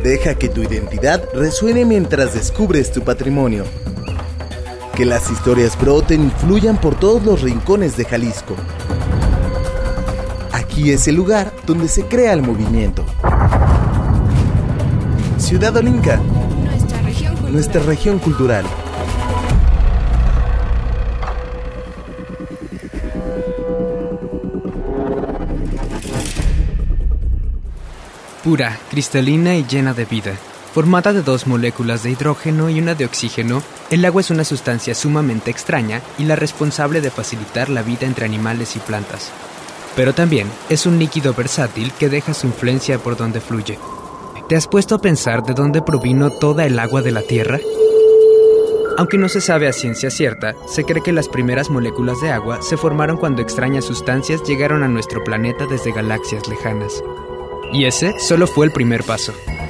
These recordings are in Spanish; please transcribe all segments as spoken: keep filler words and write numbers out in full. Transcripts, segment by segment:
Deja que tu identidad resuene mientras descubres tu patrimonio. Que las historias broten y fluyan por todos los rincones de Jalisco. Aquí es el lugar donde se crea el movimiento. Ciudad Olinca, nuestra región cultural. Nuestra región cultural. Pura, cristalina y llena de vida. Formada de dos moléculas de hidrógeno y una de oxígeno, el agua es una sustancia sumamente extraña y la responsable de facilitar la vida entre animales y plantas. Pero también es un líquido versátil que deja su influencia por donde fluye. ¿Te has puesto a pensar de dónde provino toda el agua de la Tierra? Aunque no se sabe a ciencia cierta, se cree que las primeras moléculas de agua se formaron cuando extrañas sustancias llegaron a nuestro planeta desde galaxias lejanas. Y ese solo fue el primer paso.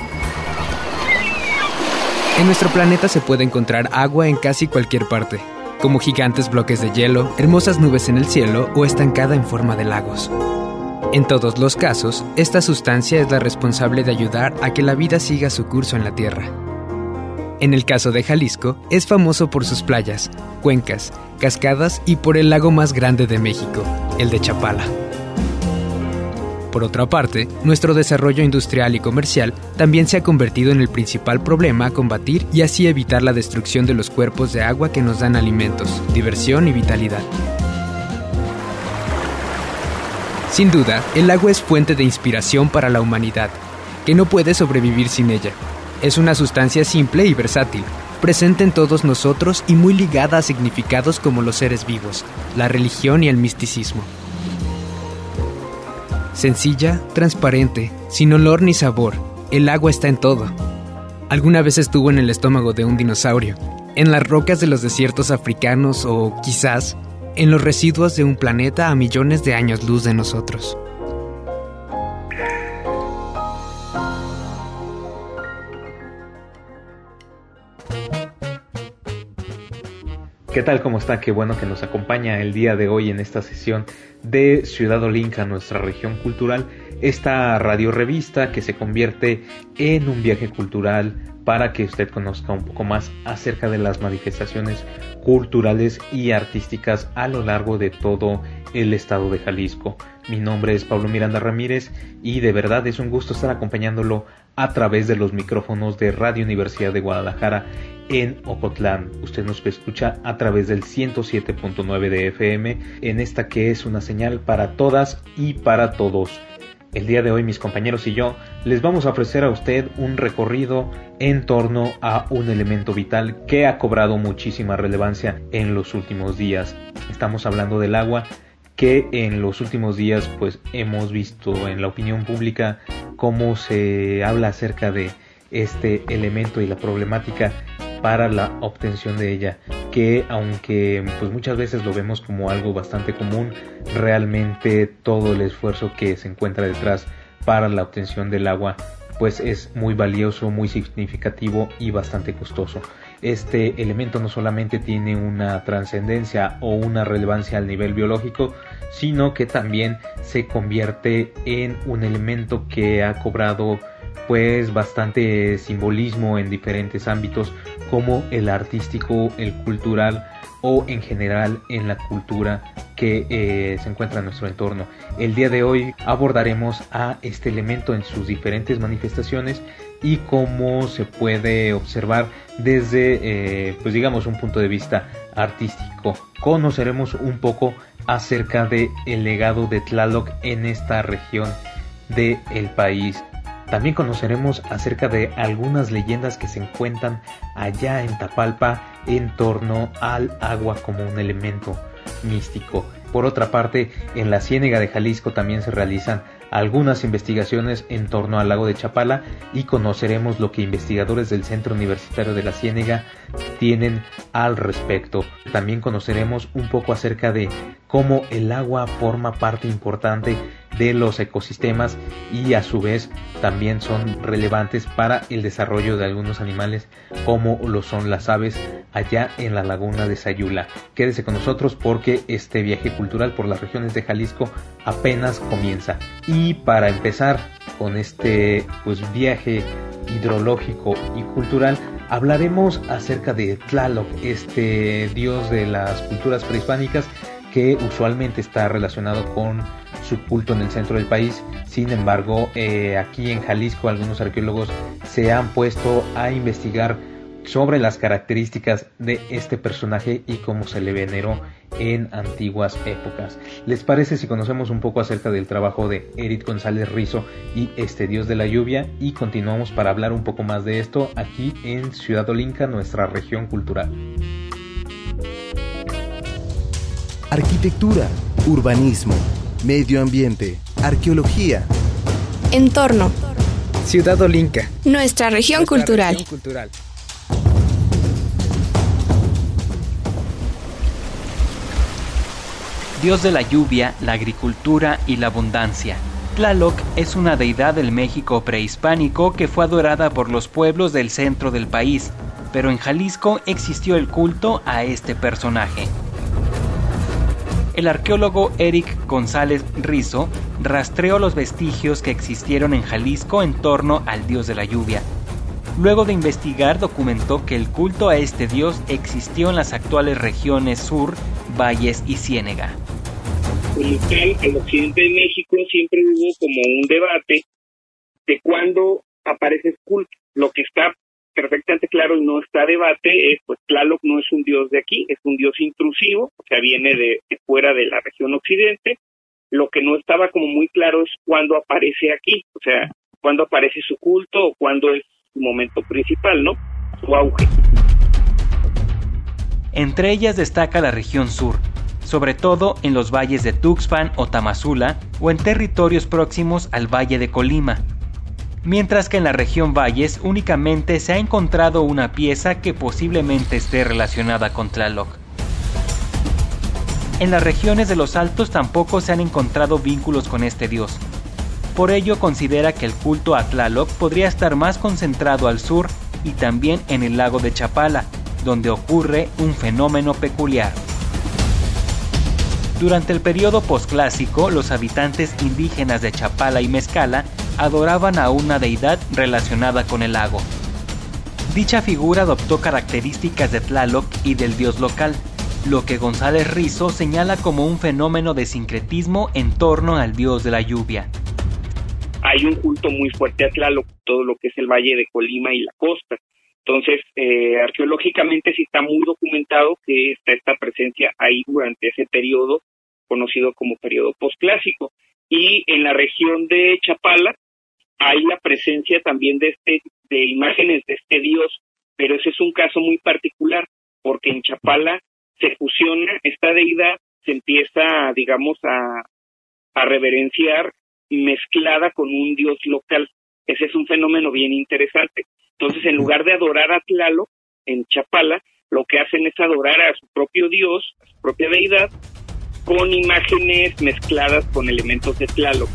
En nuestro planeta se puede encontrar agua en casi cualquier parte, como gigantes bloques de hielo, hermosas nubes en el cielo o estancada en forma de lagos. En todos los casos, esta sustancia es la responsable de ayudar a que la vida siga su curso en la Tierra. En el caso de Jalisco, es famoso por sus playas, cuencas, cascadas y por el lago más grande de México, el de Chapala. Por otra parte, nuestro desarrollo industrial y comercial también se ha convertido en el principal problema a combatir y así evitar la destrucción de los cuerpos de agua que nos dan alimentos, diversión y vitalidad. Sin duda, el agua es fuente de inspiración para la humanidad, que no puede sobrevivir sin ella. Es una sustancia simple y versátil, presente en todos nosotros y muy ligada a significados como los seres vivos, la religión y el misticismo. Sencilla, transparente, sin olor ni sabor, el agua está en todo. Alguna vez estuvo en el estómago de un dinosaurio, en las rocas de los desiertos africanos o, quizás, en los residuos de un planeta a millones de años luz de nosotros. ¿Qué tal? ¿Cómo está? Qué bueno que nos acompaña el día de hoy en esta sesión de Ciudad Olinca, nuestra región cultural, esta radiorevista que se convierte en un viaje cultural para que usted conozca un poco más acerca de las manifestaciones culturales y artísticas a lo largo de todo el estado de Jalisco. Mi nombre es Pablo Miranda Ramírez y de verdad es un gusto estar acompañándolo a través de los micrófonos de Radio Universidad de Guadalajara en Ocotlán. Usted nos escucha a través del ciento siete punto nueve de F M en esta que es una señal para todas y para todos. El día de hoy mis compañeros y yo les vamos a ofrecer a usted un recorrido en torno a un elemento vital que ha cobrado muchísima relevancia en los últimos días. Estamos hablando del agua, que en los últimos días pues hemos visto en la opinión pública cómo se habla acerca de este elemento y la problemática para la obtención de ella, que aunque pues muchas veces lo vemos como algo bastante común, realmente todo el esfuerzo que se encuentra detrás para la obtención del agua pues es muy valioso, muy significativo y bastante costoso. Este elemento no solamente tiene una trascendencia o una relevancia al nivel biológico, sino que también se convierte en un elemento que ha cobrado pues bastante simbolismo en diferentes ámbitos como el artístico, el cultural o en general en la cultura que eh, se encuentra en nuestro entorno. El día de hoy abordaremos a este elemento en sus diferentes manifestaciones y cómo se puede observar desde eh, pues digamos un punto de vista artístico. Conoceremos un poco acerca del legado de Tlaloc en esta región del país. También conoceremos acerca de algunas leyendas que se encuentran allá en Tapalpa en torno al agua como un elemento místico. Por otra parte, en la Ciénega de Jalisco también se realizan algunas investigaciones en torno al lago de Chapala y conoceremos lo que investigadores del Centro Universitario de la Ciénega tienen al respecto. También conoceremos un poco acerca de cómo el agua forma parte importante de los ecosistemas y a su vez también son relevantes para el desarrollo de algunos animales como lo son las aves allá en la laguna de Sayula. Quédese con nosotros porque este viaje cultural por las regiones de Jalisco apenas comienza. Y para empezar con este pues viaje hidrológico y cultural, hablaremos acerca de Tlaloc, este dios de las culturas prehispánicas que usualmente está relacionado con su culto en el centro del país. Sin embargo, eh, aquí en Jalisco algunos arqueólogos se han puesto a investigar sobre las características de este personaje y cómo se le veneró en antiguas épocas. ¿Les parece si conocemos un poco acerca del trabajo de Eric González Rizo y este dios de la lluvia? Y continuamos para hablar un poco más de esto aquí en Ciudad Olinca, nuestra región cultural. Arquitectura, urbanismo, medio ambiente, arqueología, entorno, Ciudad Olinca, nuestra región nuestra cultural. región cultural. Dios de la lluvia, la agricultura y la abundancia. Tlaloc es una deidad del México prehispánico que fue adorada por los pueblos del centro del país, pero en Jalisco existió el culto a este personaje. El arqueólogo Eric González Rizo rastreó los vestigios que existieron en Jalisco en torno al dios de la lluvia. Luego de investigar, documentó que el culto a este dios existió en las actuales regiones sur, valles y ciénega. Como tal, al occidente de México siempre hubo como un debate de cuándo aparece el culto. Lo que está perfectamente claro y no está debate es, pues Tlaloc no es un dios de aquí, es un dios intrusivo, o sea, viene de, de fuera de la región occidente. Lo que no estaba como muy claro es cuándo aparece aquí, o sea, cuándo aparece su culto o cuándo es su momento principal, ¿no? Su auge. Entre ellas destaca la región sur, sobre todo en los valles de Tuxpan o Tamazula o en territorios próximos al Valle de Colima. Mientras que en la región valles únicamente se ha encontrado una pieza que posiblemente esté relacionada con Tlaloc. En las regiones de los Altos tampoco se han encontrado vínculos con este dios. Por ello considera que el culto a Tlaloc podría estar más concentrado al sur y también en el lago de Chapala, donde ocurre un fenómeno peculiar. Durante el periodo posclásico, los habitantes indígenas de Chapala y Mezcala adoraban a una deidad relacionada con el lago. Dicha figura adoptó características de Tlaloc y del dios local, lo que González Rizo señala como un fenómeno de sincretismo en torno al dios de la lluvia. Hay un culto muy fuerte a Tlaloc, todo lo que es el Valle de Colima y la costa. Entonces, eh, arqueológicamente sí está muy documentado que está esta presencia ahí durante ese periodo, conocido como periodo posclásico. Y en la región de Chapala hay la presencia también de este de imágenes de este dios, pero ese es un caso muy particular, porque en Chapala se fusiona esta deidad, se empieza, digamos, a, a reverenciar mezclada con un dios local. Ese es un fenómeno bien interesante. Entonces, en lugar de adorar a Tlaloc en Chapala, lo que hacen es adorar a su propio dios, a su propia deidad, con imágenes mezcladas con elementos de Tlaloc.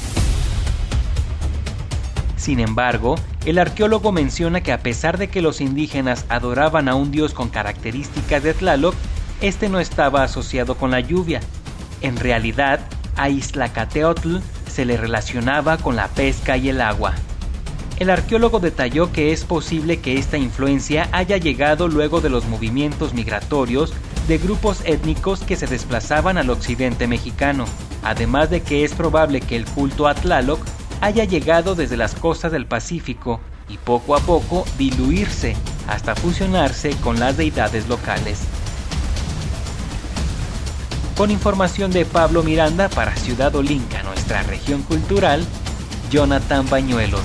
Sin embargo, el arqueólogo menciona que a pesar de que los indígenas adoraban a un dios con características de Tlaloc, este no estaba asociado con la lluvia. En realidad, a Iztlacateotl se le relacionaba con la pesca y el agua. El arqueólogo detalló que es posible que esta influencia haya llegado luego de los movimientos migratorios de grupos étnicos que se desplazaban al occidente mexicano, además de que es probable que el culto a Tlaloc haya llegado desde las costas del Pacífico y poco a poco diluirse hasta fusionarse con las deidades locales. Con información de Pablo Miranda para Ciudad Olinca, nuestra región cultural, Jonathan Bañuelos.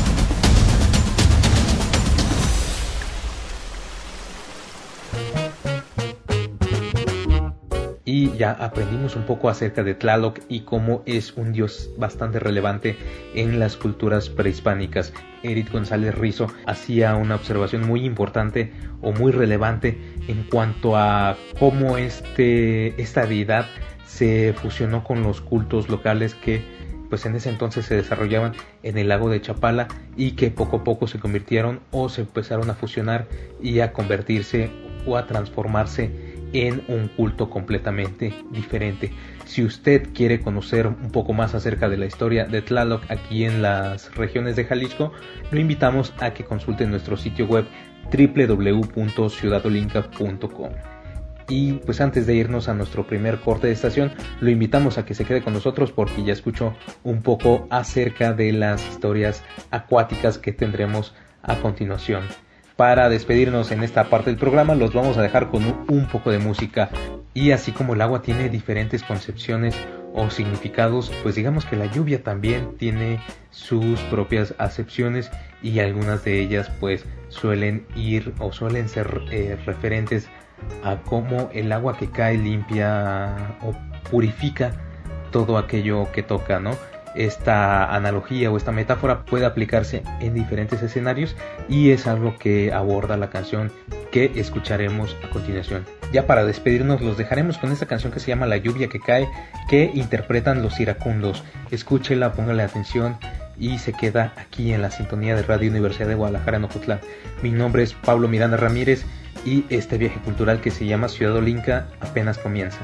Y ya aprendimos un poco acerca de Tlaloc y cómo es un dios bastante relevante en las culturas prehispánicas. Eric González Rizo hacía una observación muy importante o muy relevante en cuanto a cómo este, esta deidad se fusionó con los cultos locales que pues en ese entonces se desarrollaban en el lago de Chapala y que poco a poco se convirtieron o se empezaron a fusionar y a convertirse o a transformarse en un culto completamente diferente. Si usted quiere conocer un poco más acerca de la historia de Tlaloc aquí en las regiones de Jalisco, lo invitamos a que consulte nuestro sitio web doble u doble u doble u punto ciudad olinca punto com. Y pues antes de irnos a nuestro primer corte de estación, lo invitamos a que se quede con nosotros porque ya escuchó un poco acerca de las historias acuáticas que tendremos a continuación. Para despedirnos en esta parte del programa, los vamos a dejar con un, un poco de música. Y así como el agua tiene diferentes concepciones o significados, pues digamos que la lluvia también tiene sus propias acepciones, y algunas de ellas pues suelen ir o suelen ser eh, referentes a cómo el agua que cae limpia o purifica todo aquello que toca, ¿no? Esta analogía o esta metáfora puede aplicarse en diferentes escenarios, y es algo que aborda la canción que escucharemos a continuación. Ya para despedirnos los dejaremos con esta canción que se llama La lluvia que cae, que interpretan Los Iracundos. Escúchela, póngale atención y se queda aquí en la sintonía de Radio Universidad de Guadalajara en Ocotlán. Mi nombre es Pablo Miranda Ramírez y este viaje cultural que se llama Ciudad Olinca apenas comienza.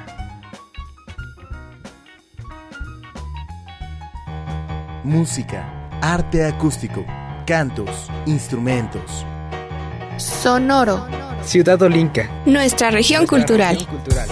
Música, arte acústico, cantos, instrumentos. Sonoro. Ciudad Olinca. Nuestra región Nuestra cultural. región cultural.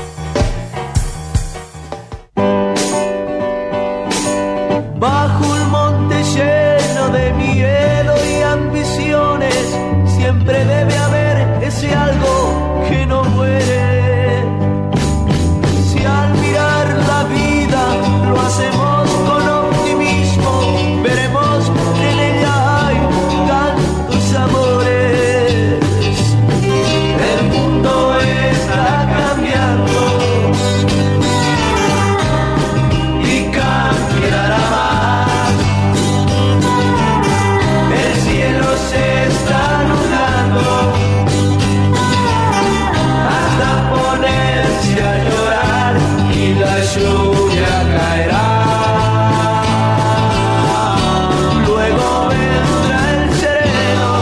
Bajo un monte lleno de miedo y ambiciones, siempre debe haber ese algo que no muere. Si al mirar la vida lo hacemos con optimismo, veremos que en ella hay tantos amores. El mundo está cambiando y cambiará más. El cielo se está nublando hasta ponerse a llorar y la lluvia caerá. Luego vendrá el sereno.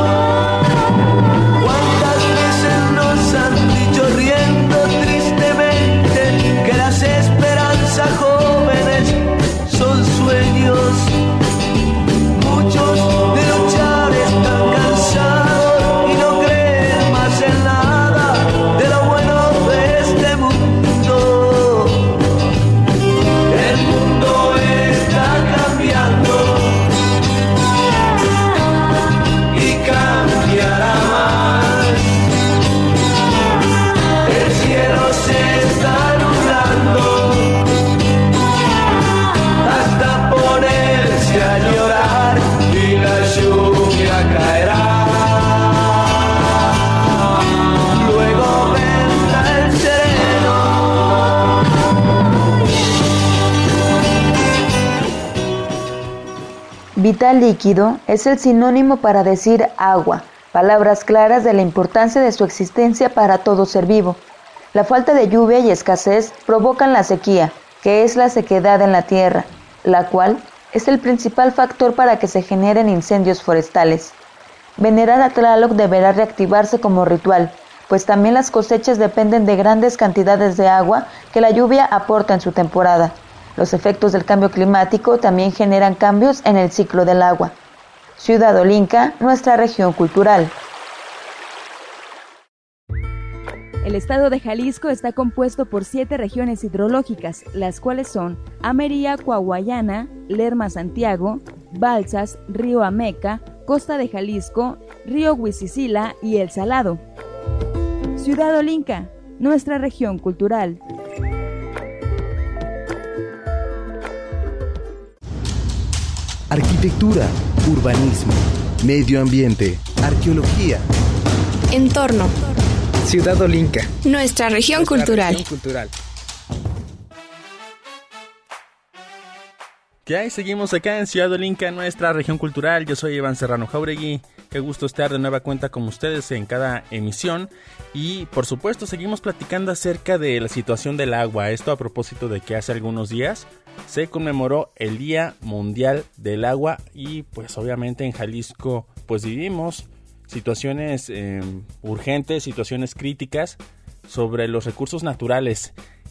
¿Cuántas veces nos han dicho riendo tristemente que las esperanzas jóvenes son sueños? Muchos de luchar están cansados y no creen más en nada de lo bueno de este mundo. El mundo está cambiando y cambiará más. El cielo se está nublando hasta ponerse a llorar y la lluvia caerá. Luego vendrá el sereno. Vital líquido es el sinónimo para decir agua, palabras claras de la importancia de su existencia para todo ser vivo. La falta de lluvia y escasez provocan la sequía, que es la sequedad en la tierra, la cual es el principal factor para que se generen incendios forestales. Venerar a Tlaloc deberá reactivarse como ritual, pues también las cosechas dependen de grandes cantidades de agua que la lluvia aporta en su temporada. Los efectos del cambio climático también generan cambios en el ciclo del agua. Ciudad Olinca, nuestra región cultural. El estado de Jalisco está compuesto por siete regiones hidrológicas, las cuales son Amería Coahuayana, Lerma Santiago, Balsas, Río Ameca, Costa de Jalisco, Río Huizicila y El Salado. Ciudad Olinca, nuestra región cultural. Arquitectura, urbanismo, medio ambiente, arqueología. Entorno. Ciudad Olinca. Nuestra región Nuestra cultural. región cultural. ¿Qué hay? Seguimos acá en Ciudad Olinca, nuestra región cultural. Yo soy Iván Serrano Jauregui. Qué gusto estar de nueva cuenta con ustedes en cada emisión. Y por supuesto seguimos platicando acerca de la situación del agua. Esto a propósito de que hace algunos días se conmemoró el Día Mundial del Agua. Y pues obviamente en Jalisco pues vivimos situaciones eh, urgentes, situaciones críticas sobre los recursos naturales.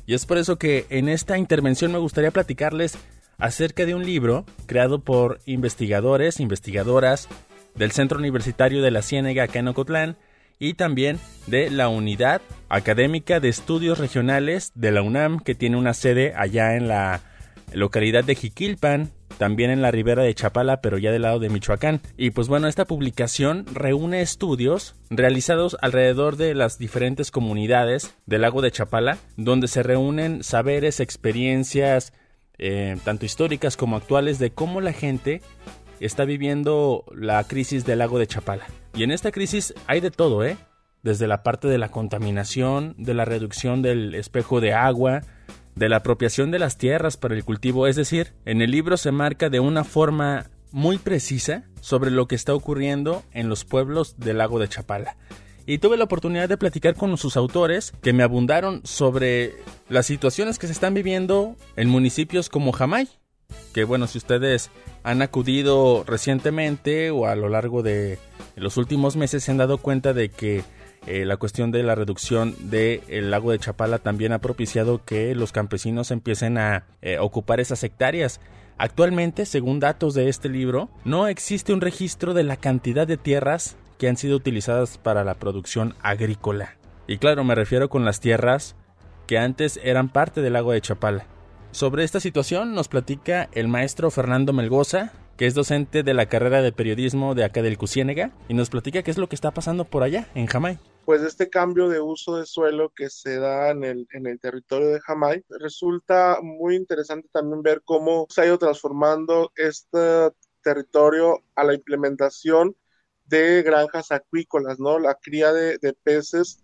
Y es por eso que en esta intervención me gustaría platicarles acerca de un libro creado por investigadores, investigadoras del Centro Universitario de la Ciénega acá en Ocotlán y también de la Unidad Académica de Estudios Regionales de la UNAM, que tiene una sede allá en la localidad de Jiquilpan, también en la ribera de Chapala, pero ya del lado de Michoacán. Y pues bueno, esta publicación reúne estudios realizados alrededor de las diferentes comunidades del lago de Chapala, donde se reúnen saberes, experiencias, eh, tanto históricas como actuales, de cómo la gente está viviendo la crisis del lago de Chapala. Y en esta crisis hay de todo, ¿eh? Desde la parte de la contaminación, de la reducción del espejo de agua, de la apropiación de las tierras para el cultivo. Es decir, en el libro se marca de una forma muy precisa sobre lo que está ocurriendo en los pueblos del lago de Chapala. Y tuve la oportunidad de platicar con sus autores, que me abundaron sobre las situaciones que se están viviendo en municipios como Jamay, que bueno, si ustedes han acudido recientemente o a lo largo de los últimos meses se han dado cuenta de que eh, la cuestión de la reducción del lago de Chapala también ha propiciado que los campesinos empiecen a eh, ocupar esas hectáreas. Actualmente, según datos de este libro, no existe un registro de la cantidad de tierras que han sido utilizadas para la producción agrícola. Y claro, me refiero con las tierras que antes eran parte del lago de Chapala. Sobre esta situación nos platica el maestro Fernando Melgoza, que es docente de la carrera de periodismo de acá del Cusiénega, y nos platica qué es lo que está pasando por allá, en Jamay. Pues este cambio de uso de suelo que se da en el, en el territorio de Jamay, resulta muy interesante también ver cómo se ha ido transformando este territorio a la implementación de granjas acuícolas, ¿no? La cría de, de peces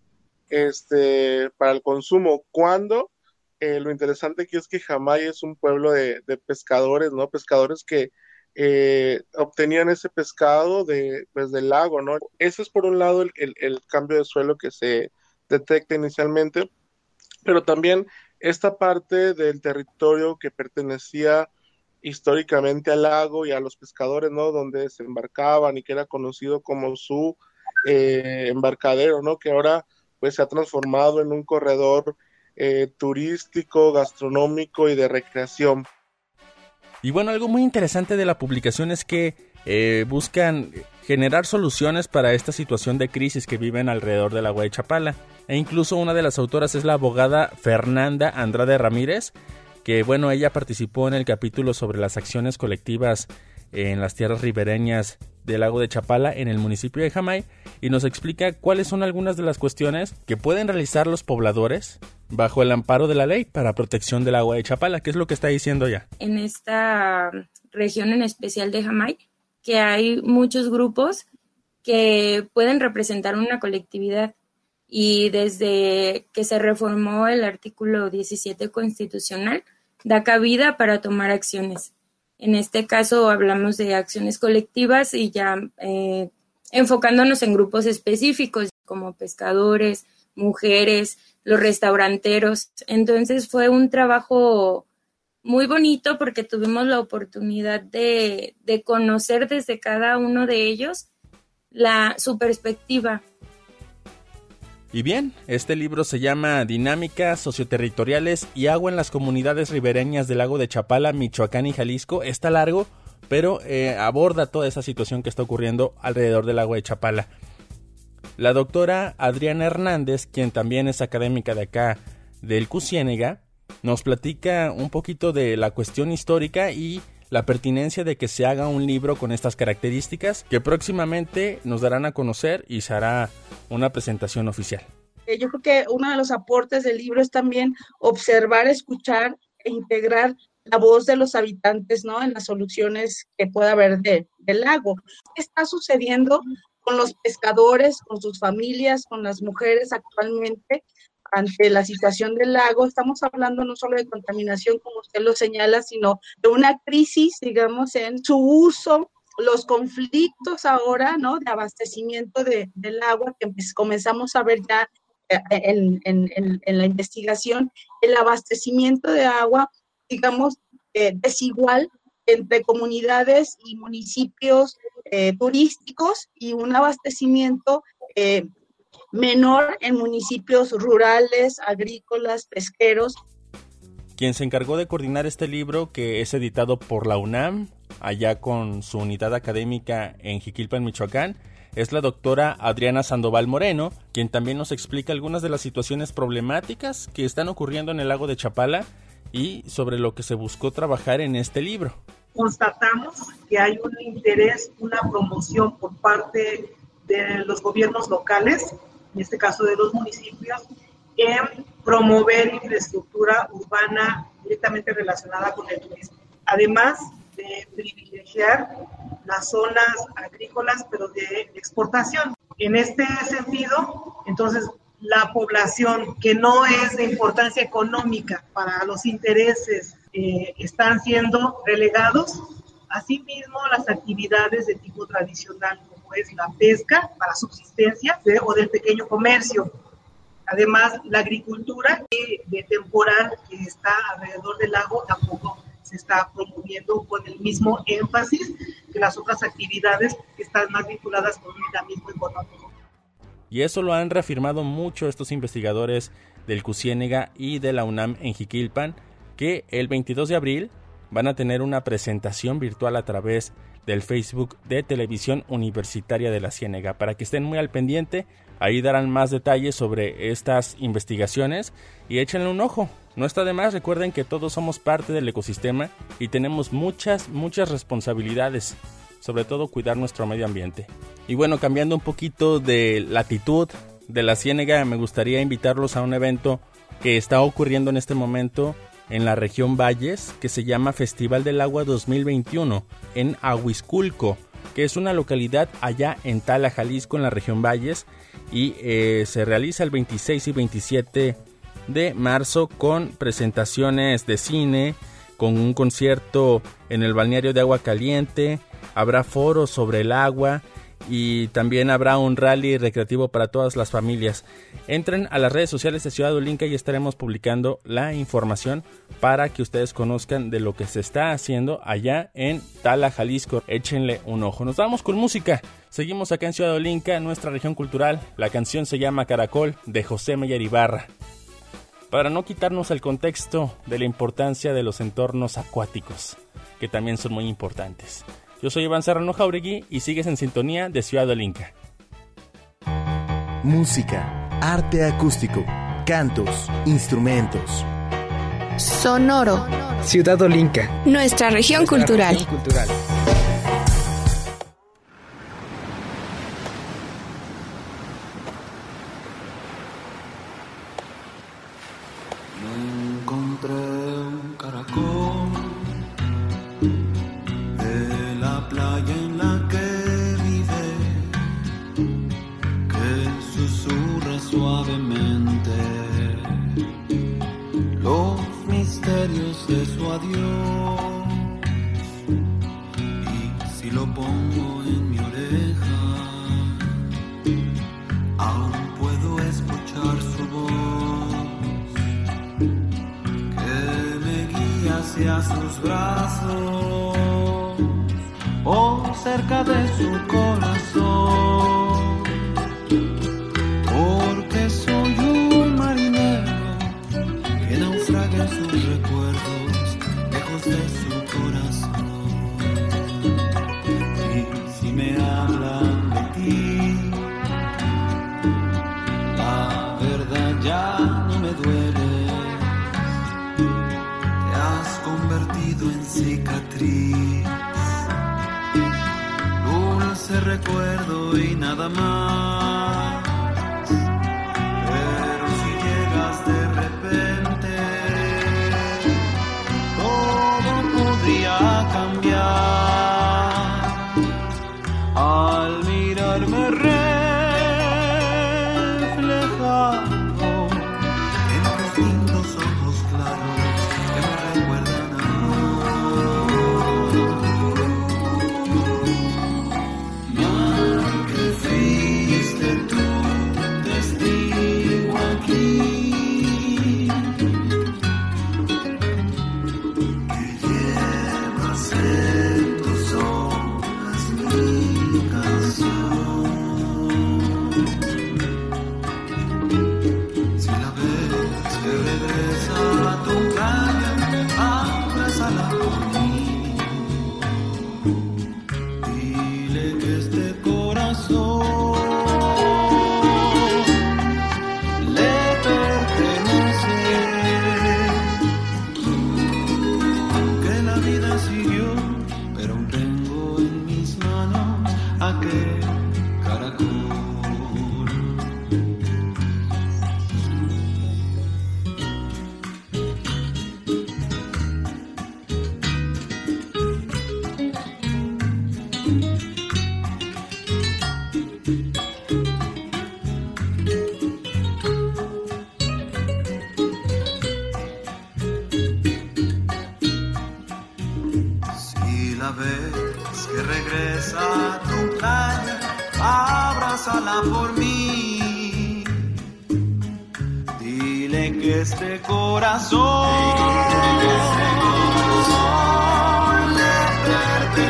este, para el consumo. Cuando eh, lo interesante aquí es que Jamay es un pueblo de, de pescadores, ¿no? Pescadores que eh, obtenían ese pescado de, pues, del lago, ¿no? Eso es por un lado el, el, el cambio de suelo que se detecta inicialmente, pero también esta parte del territorio que pertenecía históricamente al lago y a los pescadores, ¿no? Donde se embarcaban y que era conocido como su eh, embarcadero, ¿no? Que ahora pues se ha transformado en un corredor eh, turístico, gastronómico y de recreación. Y bueno, algo muy interesante de la publicación es que eh, buscan generar soluciones para esta situación de crisis que viven alrededor del lago de Chapala. E incluso una de las autoras es la abogada Fernanda Andrade Ramírez, que bueno, ella participó en el capítulo sobre las acciones colectivas en las tierras ribereñas del lago de Chapala en el municipio de Jamay, y nos explica cuáles son algunas de las cuestiones que pueden realizar los pobladores bajo el amparo de la ley para protección del agua de Chapala. ¿Qué es lo que está diciendo ella? En esta región en especial de Jamay, que hay muchos grupos que pueden representar una colectividad, y desde que se reformó el artículo diecisiete constitucional, da cabida para tomar acciones. En este caso hablamos de acciones colectivas y ya eh, enfocándonos en grupos específicos como pescadores, mujeres, los restauranteros. Entonces fue un trabajo muy bonito porque tuvimos la oportunidad de, de conocer desde cada uno de ellos la, su perspectiva. Y bien, este libro se llama Dinámicas socioterritoriales y agua en las comunidades ribereñas del lago de Chapala, Michoacán y Jalisco. Está largo, pero eh, aborda toda esa situación que está ocurriendo alrededor del lago de Chapala. La doctora Adriana Hernández, quien también es académica de acá del Cusiénega, nos platica un poquito de la cuestión histórica y la pertinencia de que se haga un libro con estas características que próximamente nos darán a conocer y se hará una presentación oficial. Yo creo que uno de los aportes del libro es también observar, escuchar e integrar la voz de los habitantes, ¿no? En las soluciones que pueda haber de, del lago. ¿Qué está sucediendo con los pescadores, con sus familias, con las mujeres actualmente ante la situación del lago? Estamos hablando no solo de contaminación, como usted lo señala, sino de una crisis, digamos, en su uso, los conflictos ahora, ¿no? De abastecimiento de, del agua, que pues, comenzamos a ver ya en, en, en, en la investigación, el abastecimiento de agua, digamos, eh, desigual entre comunidades y municipios eh, turísticos y un abastecimiento eh, menor en municipios rurales, agrícolas, pesqueros. quien se encargó de coordinar este libro, que es editado por la UNAM, allá con su unidad académica en Jiquilpan, Michoacán, es la doctora Adriana Sandoval Moreno, quien también nos explica algunas de las situaciones problemáticas que están ocurriendo en el lago de Chapala y sobre lo que se buscó trabajar en este libro. Constatamos que hay un interés, una promoción por parte de los gobiernos locales, en este caso de los municipios, en promover infraestructura urbana directamente relacionada con el turismo. Además de privilegiar las zonas agrícolas, pero de exportación. En este sentido, entonces, la población que no es de importancia económica para los intereses eh, están siendo relegados. Asimismo, las actividades de tipo tradicional, como es la pesca para subsistencia de, o del pequeño comercio. Además, la agricultura de, de temporal que está alrededor del lago tampoco se está promoviendo con el mismo énfasis que las otras actividades que están más vinculadas con un dinamismo económico. Y eso lo han reafirmado mucho estos investigadores del C U Ciénega y de la UNAM en Jiquilpan, que el veintidós de abril van a tener una presentación virtual a través del Facebook de Televisión Universitaria de la Ciénega. Para que estén muy al pendiente, ahí darán más detalles sobre estas investigaciones y échenle un ojo. No está de más, recuerden que todos somos parte del ecosistema y tenemos muchas, muchas responsabilidades, sobre todo cuidar nuestro medio ambiente. Y bueno, cambiando un poquito de latitud de la Ciénega, me gustaría invitarlos a un evento que está ocurriendo en este momento en la región Valles, que se llama Festival del Agua dos mil veintiuno en Ahuizculco, que es una localidad allá en Tala, Jalisco, en la región Valles, y eh, se realiza el veintiséis y veintisiete de marzo con presentaciones de cine, con un concierto en el balneario de Agua Caliente, habrá foros sobre el agua y también habrá un rally recreativo para todas las familias. Entren a las redes sociales de Ciudad Olinca y estaremos publicando la información para que ustedes conozcan de lo que se está haciendo allá en Tala, Jalisco. Échenle un ojo. Nos vamos con música. Seguimos acá en Ciudad Olinca, nuestra región cultural. La canción se llama Caracol, de José Meyer Ibarra. Para no quitarnos el contexto de la importancia de los entornos acuáticos, que también son muy importantes. Yo soy Iván Serrano Jauregui y sigues en sintonía de Ciudad Olinca. Música, arte acústico, cantos, instrumentos. Sonoro. Ciudad Olinca. Nuestra región Nuestra cultural. región cultural. Encontré un caracol de la playa en la que vive, que susurra suavemente los misterios de su adiós. Y si lo pongo en mi oreja, aún puedo escuchar su voz hacia sus brazos o cerca de su corazón, porque soy un marinero que naufraga en sus recuerdos lejos de su corazón. Y si me hablan de ti, la verdad ya no me duele, convertido en cicatriz, dulce recuerdo y nada más. Pero si llegas de repente, todo podría cambiar al mirarme reflejado en tus lindos ojos claros que me recuerdan. aquel caracol. A tu playa, abrázala por mí. Dile que este corazón, que este corazón le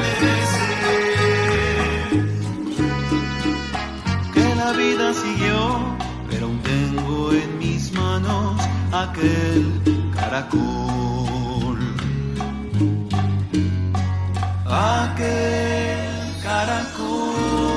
pertenece. Que la vida siguió, pero aún tengo en mis manos aquel caracol. Aquel caracol.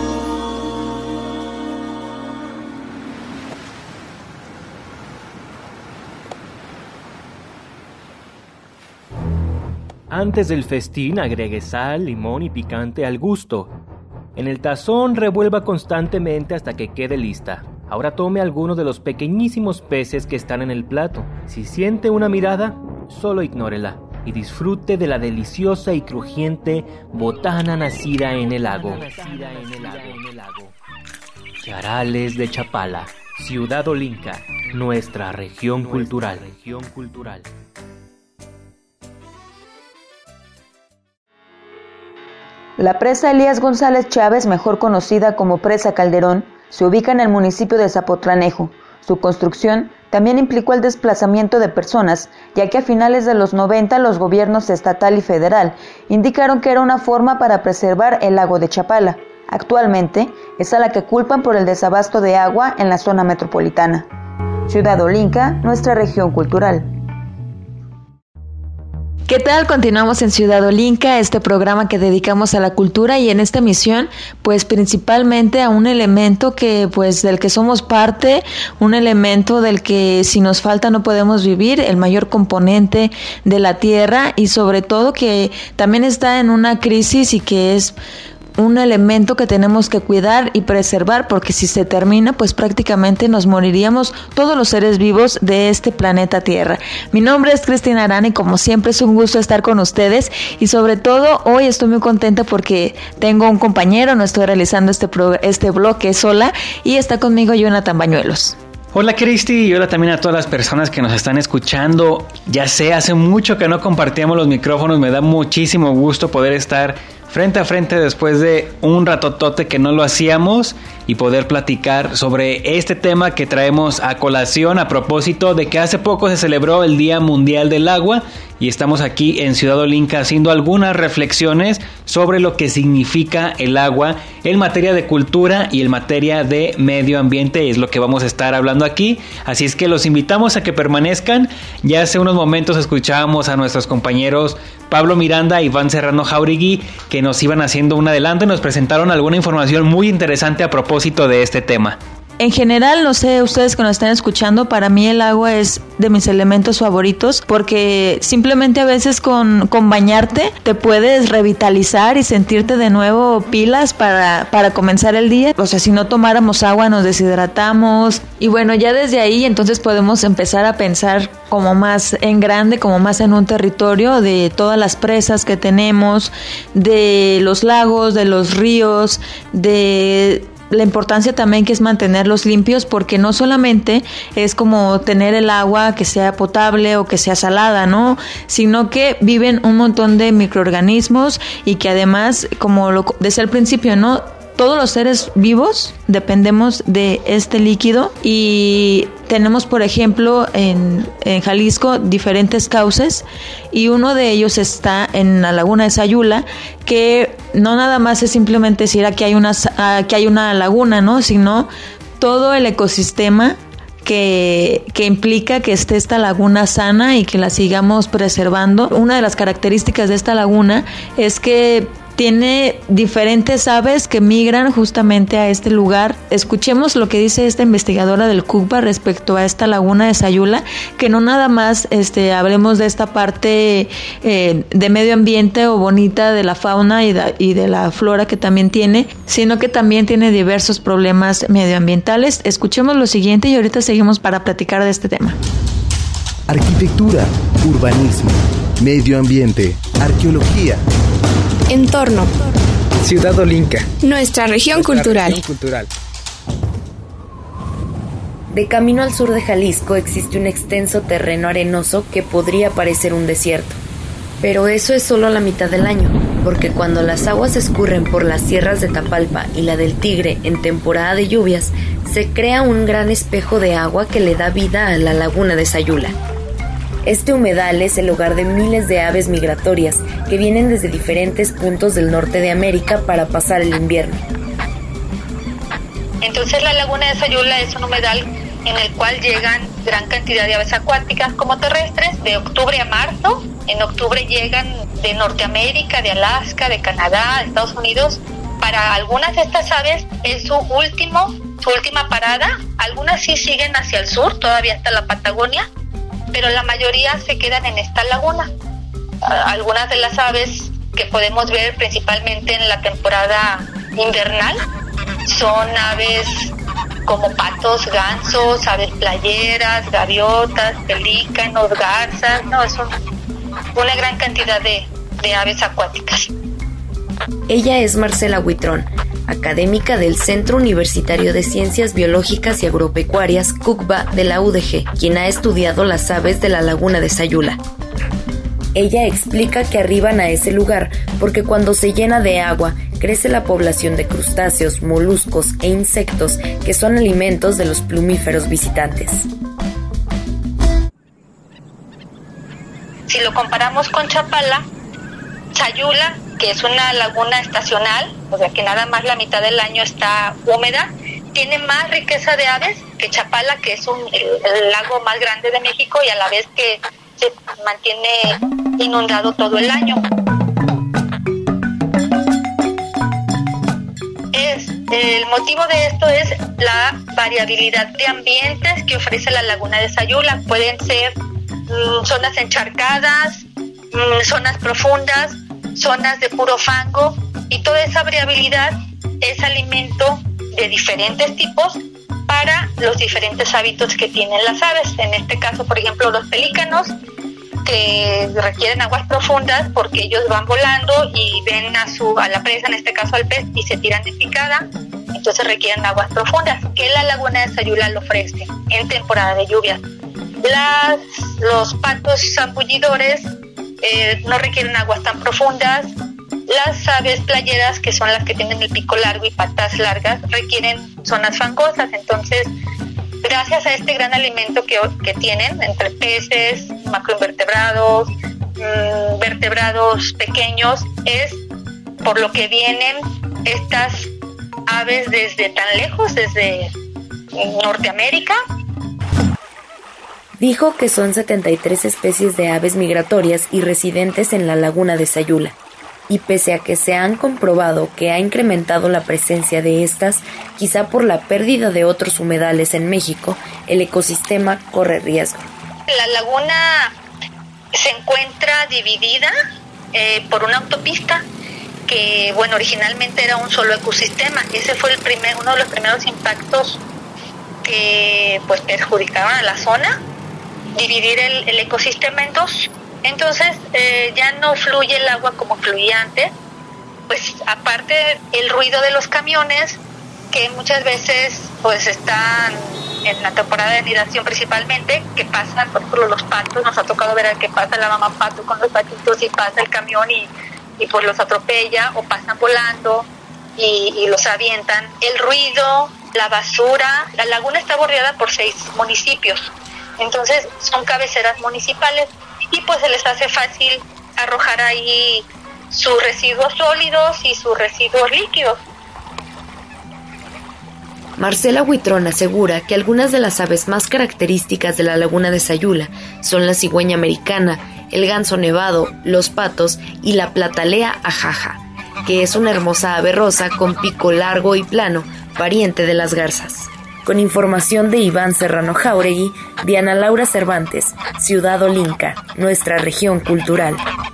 Antes del festín agregue sal, limón y picante al gusto. En el tazón revuelva constantemente hasta que quede lista. Ahora tome algunos de los pequeñísimos peces que están en el plato. Si siente una mirada, solo ignórela y disfrute de la deliciosa y crujiente botana nacida en el lago. Charales de Chapala, Ciudad Olinca, nuestra región cultural. La presa Elías González Chávez, mejor conocida como Presa Calderón, se ubica en el municipio de Zapotlanejo. Su construcción también implicó el desplazamiento de personas, ya que a finales de los noventa los gobiernos estatal y federal indicaron que era una forma para preservar el lago de Chapala. Actualmente es a la que culpan por el desabasto de agua en la zona metropolitana. Ciudad Olinca, nuestra región cultural. ¿Qué tal? Continuamos en Ciudad Olinca, este programa que dedicamos a la cultura, y en esta emisión, pues principalmente a un elemento que, pues, del que somos parte, un elemento del que si nos falta no podemos vivir, el mayor componente de la tierra, y sobre todo que también está en una crisis y que es un elemento que tenemos que cuidar y preservar, porque si se termina, pues prácticamente nos moriríamos todos los seres vivos de este planeta Tierra. Mi nombre es Cristina Arana y como siempre es un gusto estar con ustedes, y sobre todo hoy estoy muy contenta porque tengo un compañero, no estoy realizando este, pro, este bloque sola, y está conmigo Jonathan Bañuelos. Hola Cristi, y hola también a todas las personas que nos están escuchando. Ya sé, hace mucho que no compartíamos los micrófonos, me da muchísimo gusto poder estar frente a frente después de un ratotote que no lo hacíamos y poder platicar sobre este tema que traemos a colación a propósito de que hace poco se celebró el Día Mundial del Agua y estamos aquí en Ciudad Olinca haciendo algunas reflexiones sobre lo que significa el agua en materia de cultura y en materia de medio ambiente, es lo que vamos a estar hablando aquí, así es que los invitamos a que permanezcan. Ya hace unos momentos escuchábamos a nuestros compañeros Pablo Miranda y Iván Serrano Jauregui que nos iban haciendo un adelanto y nos presentaron alguna información muy interesante a propósito de este tema. En general, no sé, ustedes que nos están escuchando, para mí el agua es de mis elementos favoritos porque simplemente a veces con, con bañarte te puedes revitalizar y sentirte de nuevo pilas para, para comenzar el día. O sea, si no tomáramos agua nos deshidratamos y bueno, ya desde ahí entonces podemos empezar a pensar como más en grande, como más en un territorio de todas las presas que tenemos, de los lagos, de los ríos, de la importancia también que es mantenerlos limpios, porque no solamente es como tener el agua que sea potable o que sea salada, ¿no? Sino que viven un montón de microorganismos y que además, como lo decía al principio, ¿no? Todos los seres vivos dependemos de este líquido y tenemos, por ejemplo, en, en Jalisco diferentes cauces y uno de ellos está en la laguna de Sayula, que no nada más es simplemente decir aquí hay una, aquí hay una laguna, ¿no? Sino todo el ecosistema que, que implica que esté esta laguna sana y que la sigamos preservando. Una de las características de esta laguna es que tiene diferentes aves que migran justamente a este lugar. Escuchemos lo que dice esta investigadora del CUCBA respecto a esta laguna de Sayula, que no nada más este, hablemos de esta parte eh, de medio ambiente o bonita de la fauna y de, y de la flora que también tiene, sino que también tiene diversos problemas medioambientales. Escuchemos lo siguiente y ahorita seguimos para platicar de este tema. Arquitectura, urbanismo, medio ambiente, arqueología. Entorno. Ciudad Olinca. Nuestra región Nuestra cultural. región cultural. De camino al sur de Jalisco existe un extenso terreno arenoso que podría parecer un desierto. Pero eso es solo la mitad del año, porque cuando las aguas escurren por las sierras de Tapalpa y la del Tigre en temporada de lluvias, se crea un gran espejo de agua que le da vida a la laguna de Sayula. Este humedal es el hogar de miles de aves migratorias que vienen desde diferentes puntos del norte de América para pasar el invierno. Entonces la laguna de Sayula es un humedal en el cual llegan gran cantidad de aves acuáticas como terrestres de octubre a marzo. En octubre llegan de Norteamérica, de Alaska, de Canadá, de Estados Unidos. Para algunas de estas aves es su último, su última parada. Algunas sí siguen hacia el sur, todavía hasta la Patagonia, pero la mayoría se quedan en esta laguna. Algunas de las aves que podemos ver principalmente en la temporada invernal son aves como patos, gansos, aves playeras, gaviotas, pelícanos, garzas. No, es un, una gran cantidad de, de aves acuáticas. Ella es Marcela Huitrón, académica del Centro Universitario de Ciencias Biológicas y Agropecuarias CUCBA de la U D G, quien ha estudiado las aves de la laguna de Sayula. Ella explica que arriban a ese lugar porque cuando se llena de agua crece la población de crustáceos, moluscos e insectos que son alimentos de los plumíferos visitantes. Si lo comparamos con Chapala, Sayula, que es una laguna estacional, o sea que nada más la mitad del año está húmeda, tiene más riqueza de aves que Chapala, que es un, el, el lago más grande de México y a la vez que se mantiene inundado todo el año. Es, el motivo de esto es la variabilidad de ambientes que ofrece la laguna de Sayula. Pueden ser mmm, zonas encharcadas, mmm, zonas profundas, zonas de puro fango, y toda esa variabilidad es alimento de diferentes tipos para los diferentes hábitos que tienen las aves. En este caso, por ejemplo, los pelícanos, que requieren aguas profundas porque ellos van volando y ven a su a la presa, en este caso al pez, y se tiran de picada, entonces requieren aguas profundas, que la laguna de Sayula lo ofrece en temporada de lluvias. Las, los patos zambullidores eh, no requieren aguas tan profundas. Las aves playeras, que son las que tienen el pico largo y patas largas, requieren zonas fangosas. Entonces, gracias a este gran alimento que, que tienen entre peces, macroinvertebrados, mmm, vertebrados pequeños, es por lo que vienen estas aves desde tan lejos, desde Norteamérica. Dijo que son setenta y tres especies de aves migratorias y residentes en la laguna de Sayula. Y pese a que se han comprobado que ha incrementado la presencia de estas, quizá por la pérdida de otros humedales en México, el ecosistema corre riesgo. La laguna se encuentra dividida eh, por una autopista que, bueno, originalmente era un solo ecosistema. Ese fue el primer, uno de los primeros impactos que pues perjudicaron a la zona, dividir el, el ecosistema en dos. Entonces eh, ya no fluye el agua como fluía antes, pues aparte el ruido de los camiones, que muchas veces pues están en la temporada de nidación principalmente, que pasan, por ejemplo, los patos, nos ha tocado ver al que pasa la mamá pato con los patitos y pasa el camión y, y pues los atropella, o pasan volando y, y los avientan. El ruido, la basura, la laguna está bordeada por seis municipios, entonces son cabeceras municipales, y pues se les hace fácil arrojar ahí sus residuos sólidos y sus residuos líquidos. Marcela Huitrón asegura que algunas de las aves más características de la laguna de Sayula son la cigüeña americana, el ganso nevado, los patos y la platalea ajaja, que es una hermosa ave rosa con pico largo y plano, pariente de las garzas. Con información de Iván Serrano Jáuregui, Diana Laura Cervantes, Ciudad Olinca, nuestra región cultural.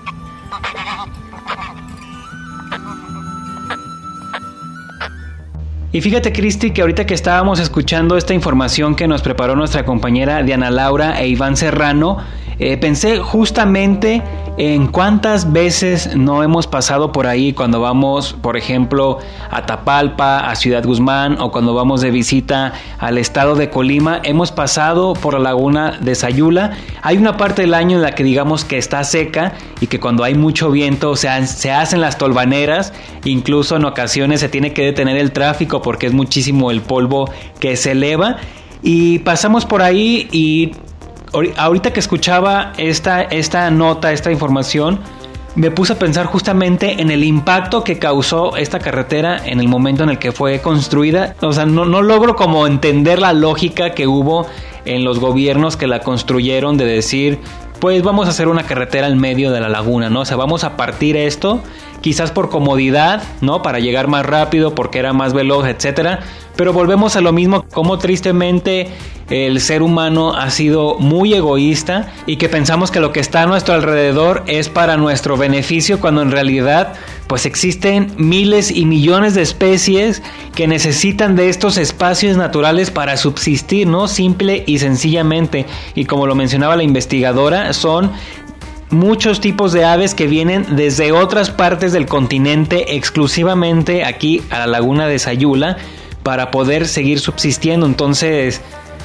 Y fíjate, Cristi, que ahorita que estábamos escuchando esta información que nos preparó nuestra compañera Diana Laura e Iván Serrano, eh, pensé justamente en cuántas veces no hemos pasado por ahí cuando vamos, por ejemplo, a Tapalpa, a Ciudad Guzmán, o cuando vamos de visita al estado de Colima. Hemos pasado por la laguna de Sayula. Hay una parte del año en la que digamos que está seca y que cuando hay mucho viento se, han, se hacen las tolvaneras, incluso en ocasiones se tiene que detener el tráfico porque es muchísimo el polvo que se eleva, y pasamos por ahí. Y ahorita que escuchaba esta, esta nota, esta información, me puse a pensar justamente en el impacto que causó esta carretera en el momento en el que fue construida. O sea, no, no logro como entender la lógica que hubo en los gobiernos que la construyeron de decir, pues vamos a hacer una carretera al medio de la laguna, ¿no? O sea, vamos a partir esto, quizás por comodidad, ¿no? Para llegar más rápido, porque era más veloz, etcétera. Pero volvemos a lo mismo, como tristemente el ser humano ha sido muy egoísta y que pensamos que lo que está a nuestro alrededor es para nuestro beneficio, cuando en realidad pues existen miles y millones de especies que necesitan de estos espacios naturales para subsistir, ¿no? Simple y sencillamente. Y como lo mencionaba la investigadora, son muchos tipos de aves que vienen desde otras partes del continente exclusivamente aquí a la laguna de Sayula para poder seguir subsistiendo. Entonces,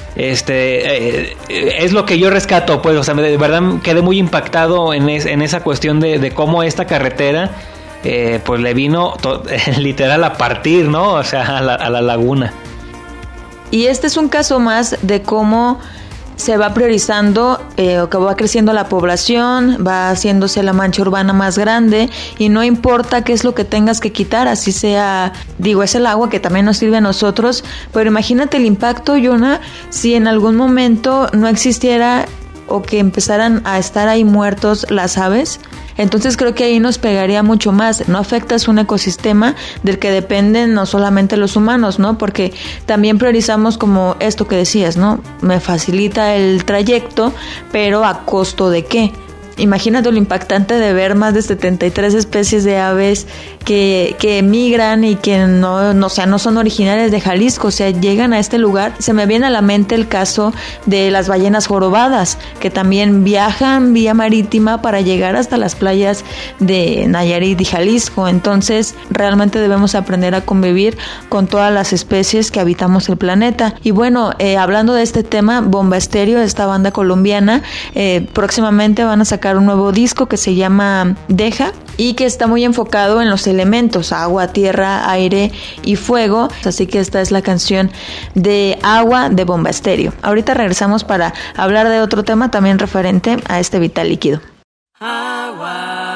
este eh, es lo que yo rescato, pues, o sea, de verdad quedé muy impactado en, es, en esa cuestión de, de cómo esta carretera eh, pues le vino to- literal a partir, ¿no? O sea, a la, a la laguna. Y este es un caso más de cómo se va priorizando eh, o que va creciendo la población, va haciéndose la mancha urbana más grande y no importa qué es lo que tengas que quitar, así sea, digo, es el agua que también nos sirve a nosotros, pero imagínate el impacto, Yona, si en algún momento no existiera o que empezaran a estar ahí muertos las aves. Entonces creo que ahí nos pegaría mucho más. No afectas un ecosistema del que dependen no solamente los humanos, ¿no? Porque también priorizamos como esto que decías, ¿no? Me facilita el trayecto, pero ¿a costo de qué? Imagínate lo impactante de ver más de setenta y tres especies de aves que, que emigran y que no, no, o sea, no son originarias de Jalisco, o sea, llegan a este lugar. Se me viene a la mente el caso de las ballenas jorobadas, que también viajan vía marítima para llegar hasta las playas de Nayarit y Jalisco. Entonces, realmente debemos aprender a convivir con todas las especies que habitamos el planeta. Y bueno, eh, hablando de este tema, Bomba Estéreo, esta banda colombiana, eh, próximamente van a sacar un nuevo disco que se llama Deja y que está muy enfocado en los elementos agua, tierra, aire y fuego. Así que esta es la canción de Agua de Bomba Estéreo. Ahorita regresamos para hablar de otro tema también referente a este vital líquido. Agua,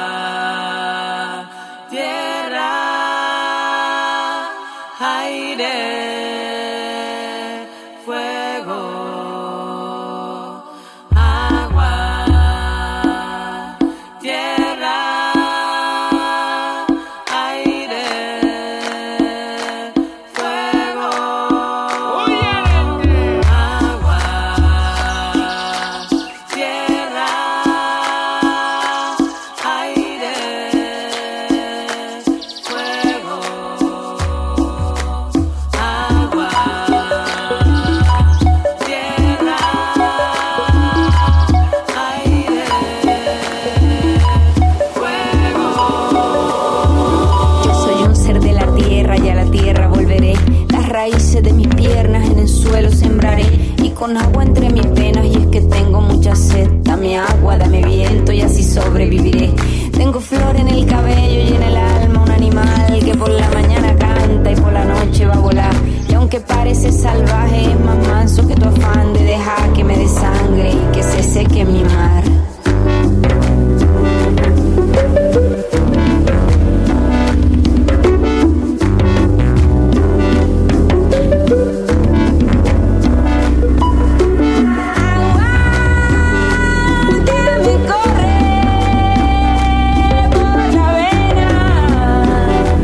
tierra, aire, fuego. De mis piernas en el suelo sembraré y con agua entre mis venas, y es que tengo mucha sed. Dame agua, dame viento y así sobreviviré. Tengo flor en el cabello y en el alma un animal que por la mañana canta y por la noche va a volar. Y aunque parece salvaje es más manso que tu afán de dejar que me desangre y que se seque mi mar. Corre por la vena.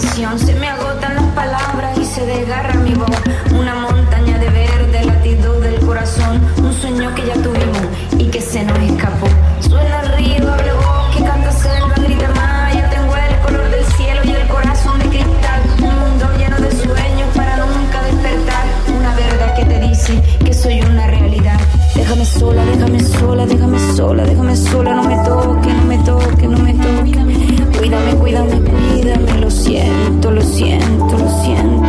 canción. Se me agotan las palabras y se desgarra mi voz. Una montaña de verde, latitud del corazón. Un sueño que ya tuvimos y que se nos escapó. Suena el río, habla el bosque, canta selva, grita más. Yo tengo el color del cielo y el corazón de cristal. Un mundo lleno de sueños para nunca despertar. Una verdad que te dice que soy una realidad. Déjame sola, déjame sola, déjame sola, déjame sola. No me toque, no me toque, no me toque. Cuídame, cuídame, cuídame. Lo siento, lo siento, lo siento.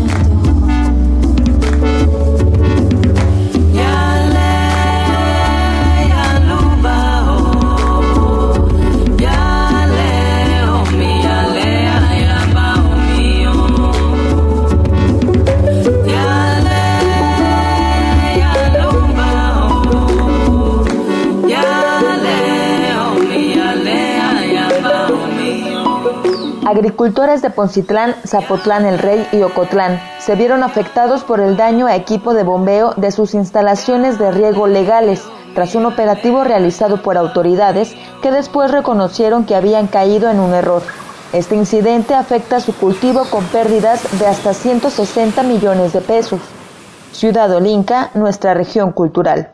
Agricultores de Poncitlán, Zapotlán el Rey y Ocotlán se vieron afectados por el daño a equipo de bombeo de sus instalaciones de riego legales, tras un operativo realizado por autoridades que después reconocieron que habían caído en un error. Este incidente afecta a su cultivo con pérdidas de hasta ciento sesenta millones de pesos. Ciudad Olinca, nuestra región cultural.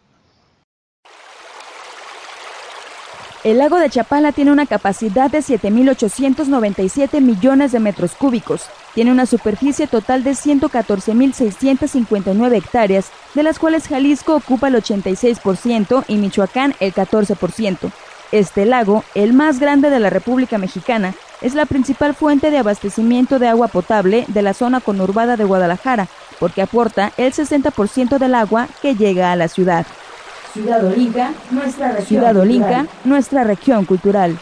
El lago de Chapala tiene una capacidad de siete mil ochocientos noventa y siete millones de metros cúbicos. Tiene una superficie total de ciento catorce mil seiscientos cincuenta y nueve hectáreas, de las cuales Jalisco ocupa el ochenta y seis por ciento y Michoacán el catorce por ciento. Este lago, el más grande de la República Mexicana, es la principal fuente de abastecimiento de agua potable de la zona conurbada de Guadalajara, porque aporta el sesenta por ciento del agua que llega a la ciudad. Ciudad Olinca, nuestra región Ciudad Olinca, nuestra región cultural.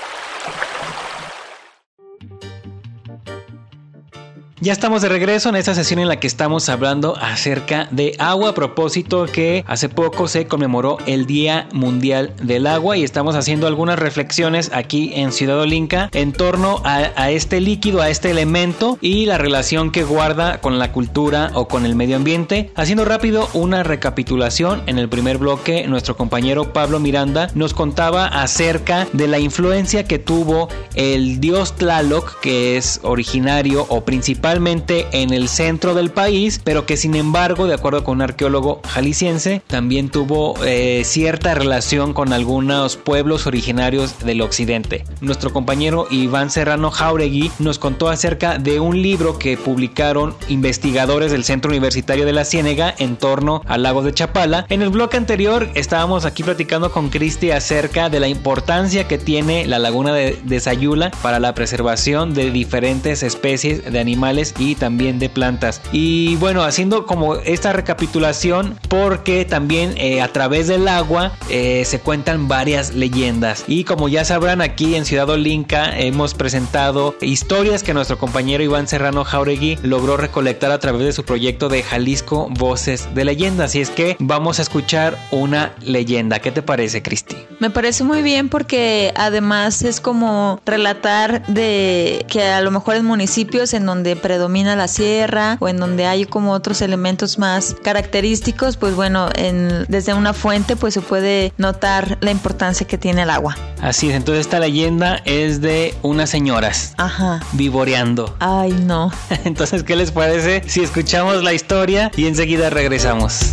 Ya estamos de regreso en esta sesión en la que estamos hablando acerca de agua, a propósito que hace poco se conmemoró el Día Mundial del Agua y estamos haciendo algunas reflexiones aquí en Ciudad Olinca en torno a, a este líquido, a este elemento y la relación que guarda con la cultura o con el medio ambiente. Haciendo rápido una recapitulación, en el primer bloque nuestro compañero Pablo Miranda nos contaba acerca de la influencia que tuvo el dios Tlaloc, que es originario o principal en el centro del país, pero que sin embargo, de acuerdo con un arqueólogo jalisciense, también tuvo eh, cierta relación con algunos pueblos originarios del occidente. Nuestro compañero Iván Serrano Jauregui nos contó acerca de un libro que publicaron investigadores del Centro Universitario de la Ciénega en torno al lago de Chapala. En el bloque anterior estábamos aquí platicando con Cristi acerca de la importancia que tiene la laguna de, de Sayula para la preservación de diferentes especies de animales y también de plantas. Y bueno, haciendo como esta recapitulación, porque también eh, a través del agua eh, se cuentan varias leyendas. Y como ya sabrán, aquí en Ciudad Olinca hemos presentado historias que nuestro compañero Iván Serrano Jauregui logró recolectar a través de su proyecto de Jalisco Voces de Leyendas. Y es que vamos a escuchar una leyenda. ¿Qué te parece, Cristi? Me parece muy bien porque además es como relatar de que a lo mejor en municipios en donde predomina la sierra o en donde hay como otros elementos más característicos, pues bueno, en, desde una fuente pues se puede notar la importancia que tiene el agua. Así es, entonces esta leyenda es de unas señoras Ajá. vivoreando. Ay, no. Entonces, ¿qué les parece si escuchamos la historia y enseguida regresamos?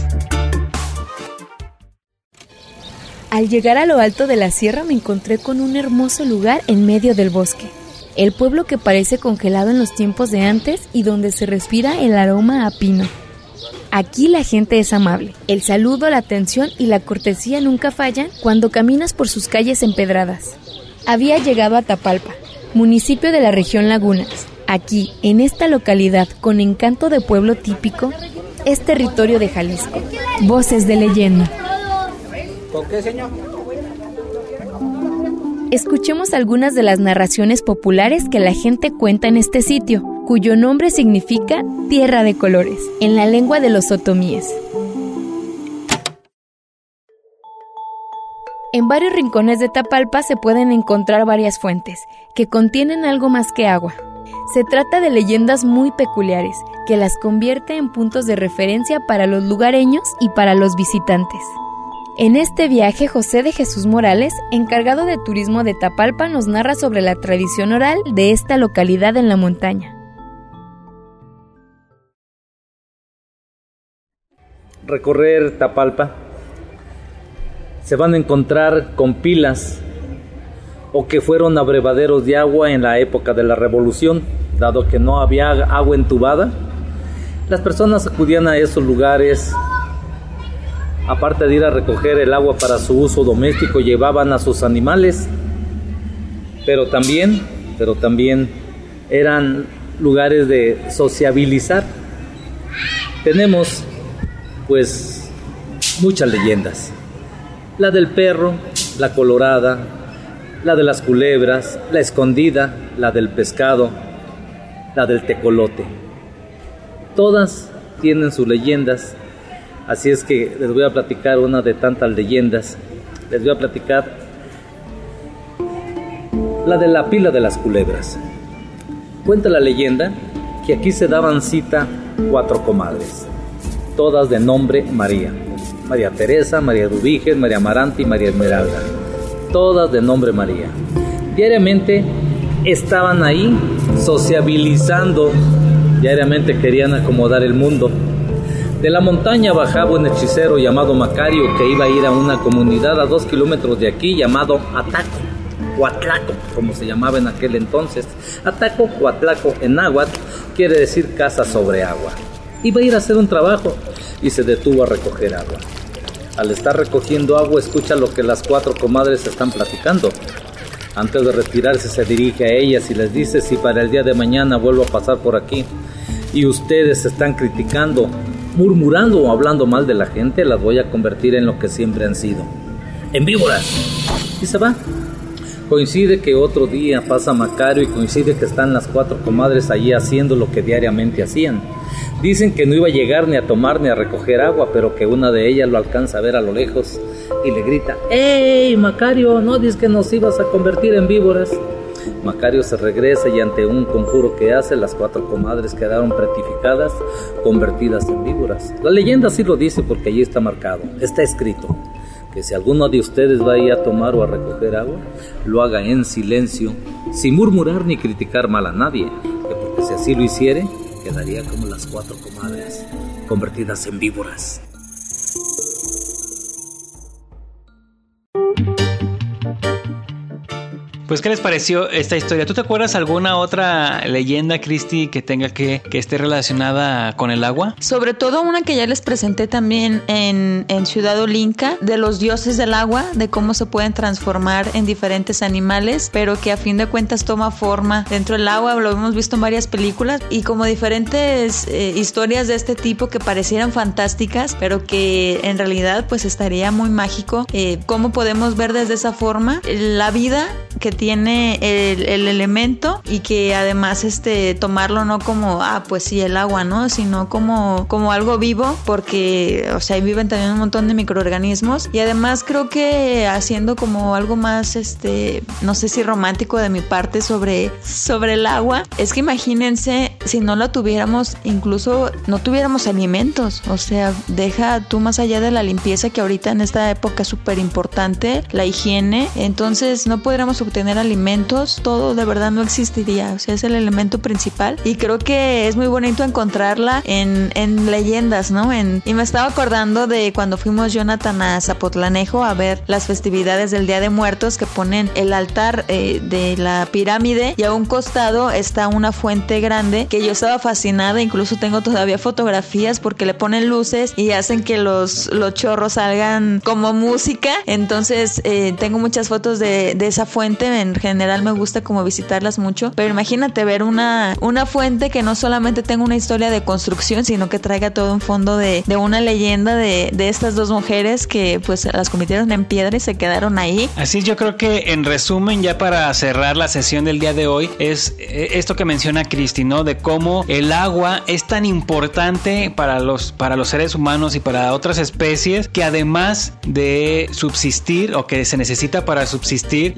Al llegar a lo alto de la sierra me encontré con un hermoso lugar en medio del bosque. El pueblo que parece congelado en los tiempos de antes y donde se respira el aroma a pino. Aquí la gente es amable. El saludo, la atención y la cortesía nunca fallan cuando caminas por sus calles empedradas. Había llegado a Tapalpa, municipio de la región Lagunas. Aquí, en esta localidad con encanto de pueblo típico, es territorio de Jalisco. Voces de leyenda. ¿Con qué, señor? Escuchemos algunas de las narraciones populares que la gente cuenta en este sitio, cuyo nombre significa Tierra de Colores, en la lengua de los otomíes. En varios rincones de Tapalpa se pueden encontrar varias fuentes, que contienen algo más que agua. Se trata de leyendas muy peculiares, que las convierte en puntos de referencia para los lugareños y para los visitantes. En este viaje, José de Jesús Morales, encargado de turismo de Tapalpa, nos narra sobre la tradición oral de esta localidad en la montaña. Recorrer Tapalpa, se van a encontrar con pilas o que fueron abrevaderos de agua en la época de la Revolución, dado que no había agua entubada. Las personas acudían a esos lugares, aparte de ir a recoger el agua para su uso doméstico, llevaban a sus animales, pero también, pero también eran lugares de sociabilizar. Tenemos pues muchas leyendas, la del perro, la colorada, la de las culebras, la escondida, la del pescado, la del tecolote. Todas tienen sus leyendas, así es que les voy a platicar una de tantas leyendas. Les voy a platicar la de la pila de las culebras. Cuenta la leyenda que aquí se daban cita cuatro comadres, todas de nombre María. María Teresa, María Eduviges, María Amaranta y María Esmeralda. Todas de nombre María. Diariamente estaban ahí sociabilizando, diariamente querían acomodar el mundo. De la montaña bajaba un hechicero llamado Macario que iba a ir a una comunidad a dos kilómetros de aquí llamado Ataco, o Atlaco, como se llamaba en aquel entonces. Ataco o Atlaco en náhuatl quiere decir casa sobre agua. Iba a ir a hacer un trabajo y se detuvo a recoger agua. Al estar recogiendo agua, escucha lo que las cuatro comadres están platicando. Antes de retirarse, se dirige a ellas y les dice: si para el día de mañana vuelvo a pasar por aquí y ustedes están criticando, murmurando o hablando mal de la gente, las voy a convertir en lo que siempre han sido, en víboras. Y se va. Coincide que otro día pasa Macario y coincide que están las cuatro comadres allí haciendo lo que diariamente hacían. Dicen que no iba a llegar ni a tomar ni a recoger agua, pero que una de ellas lo alcanza a ver a lo lejos y le grita: ¡Ey, Macario! ¿No dices que nos ibas a convertir en víboras? Macario se regresa y ante un conjuro que hace, las cuatro comadres quedaron petrificadas, convertidas en víboras. La leyenda sí lo dice porque allí está marcado, está escrito, que si alguno de ustedes va a ir a tomar o a recoger agua, lo haga en silencio, sin murmurar ni criticar mal a nadie, que porque si así lo hiciere, quedaría como las cuatro comadres, convertidas en víboras. Pues, ¿qué les pareció esta historia? ¿Tú te acuerdas alguna otra leyenda, Cristi, que tenga que, que esté relacionada con el agua? Sobre todo una que ya les presenté también en, en Ciudad Olinca, de los dioses del agua, de cómo se pueden transformar en diferentes animales, pero que a fin de cuentas toma forma dentro del agua. Lo hemos visto en varias películas y como diferentes eh, historias de este tipo que parecieran fantásticas, pero que en realidad pues estaría muy mágico. Eh, ¿Cómo podemos ver desde esa forma la vida que tiene el, el elemento y que además este tomarlo no como ah pues sí el agua, ¿no? Sino como, como algo vivo, porque o sea ahí viven también un montón de microorganismos y además creo que haciendo como algo más este no sé si romántico de mi parte sobre, sobre el agua, es que imagínense si no la tuviéramos, incluso no tuviéramos alimentos, o sea deja tú más allá de la limpieza que ahorita en esta época es súper importante, la higiene, entonces no podríamos obtener alimentos, todo de verdad no existiría, o sea es el elemento principal y creo que es muy bonito encontrarla en, en leyendas, ¿no? En, y me estaba acordando de cuando fuimos Jonathan a Zapotlanejo a ver las festividades del Día de Muertos que ponen el altar eh, de la pirámide y a un costado está una fuente grande que yo estaba fascinada, incluso tengo todavía fotografías porque le ponen luces y hacen que los, los chorros salgan como música, entonces eh, tengo muchas fotos de, de esa fuente. En general me gusta como visitarlas mucho, pero imagínate ver una, una fuente que no solamente tenga una historia de construcción, sino que traiga todo un fondo de, de una leyenda de, de estas dos mujeres que pues las convirtieron en piedra y se quedaron ahí. Así yo creo que en resumen, ya para cerrar la sesión del día de hoy, es esto que menciona Cristi, ¿no? De cómo el agua es tan importante para los, para los seres humanos y para otras especies que además de subsistir o que se necesita para subsistir, la hemos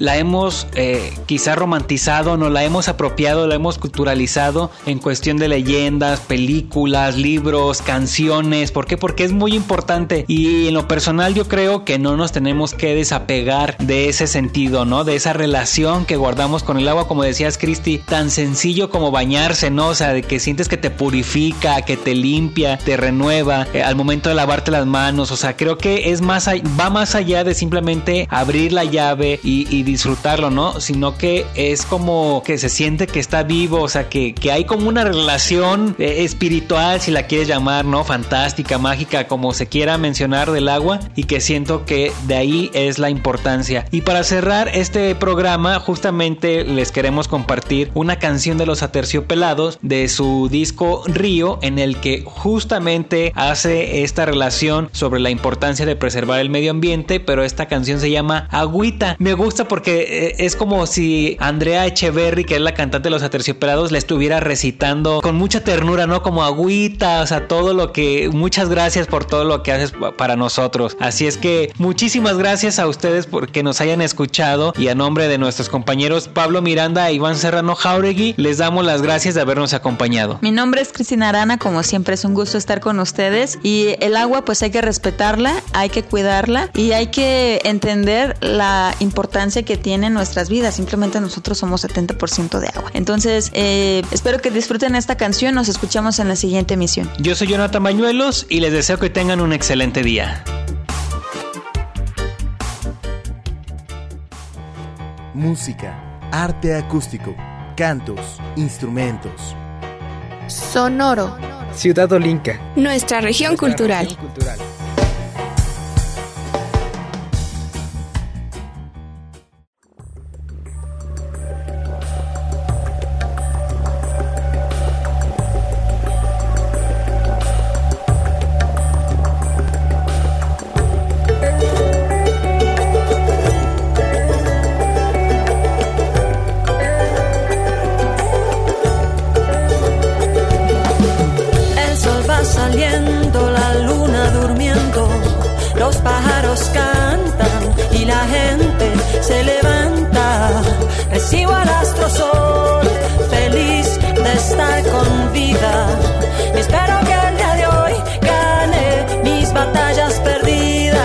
hemos eh, quizá romantizado, nos la hemos apropiado, la hemos culturalizado en cuestión de leyendas, películas, libros, canciones. ¿Por qué? Porque es muy importante, y en lo personal yo creo que no nos tenemos que desapegar de ese sentido, ¿no? De esa relación que guardamos con el agua, como decías, Cristi, tan sencillo como bañarse, ¿no? O sea, de que sientes que te purifica, que te limpia, te renueva eh, al momento de lavarte las manos. O sea, creo que es más, va más allá de simplemente abrir la llave y, y disfrutarlo, ¿no? Sino que es como que se siente que está vivo, o sea, que, que hay como una relación eh, espiritual, si la quieres llamar, ¿no? Fantástica, mágica, como se quiera mencionar, del agua, y que siento que de ahí es la importancia. Y para cerrar este programa, justamente les queremos compartir una canción de Los Aterciopelados de su disco Río, en el que justamente hace esta relación sobre la importancia de preservar el medio ambiente, pero esta canción se llama Agüita. Me gusta porque es como si Andrea Echeverry, que es la cantante de Los Aterciopelados, le estuviera recitando con mucha ternura, ¿no? Como agüita, o sea, todo lo que... Muchas gracias por todo lo que haces para nosotros. Así es que muchísimas gracias a ustedes porque nos hayan escuchado, y a nombre de nuestros compañeros Pablo Miranda e Iván Serrano Jauregui, les damos las gracias de habernos acompañado. Mi nombre es Cristina Arana, como siempre es un gusto estar con ustedes, y el agua pues hay que respetarla, hay que cuidarla y hay que entender la importancia que tiene en nuestras vidas. Simplemente nosotros somos setenta por ciento de agua. Entonces eh, espero que disfruten esta canción. Nos escuchamos en la siguiente emisión. Yo soy Jonathan Bañuelos y les deseo que tengan un excelente día. Música, arte acústico, cantos, instrumentos. Sonoro. Ciudad Olinca. Nuestra región Nuestra cultural. región cultural. Saliendo, la luna durmiendo, los pájaros cantan y la gente se levanta. Recibo al astro sol, feliz de estar con vida. Y espero que el día de hoy gane mis batallas perdidas.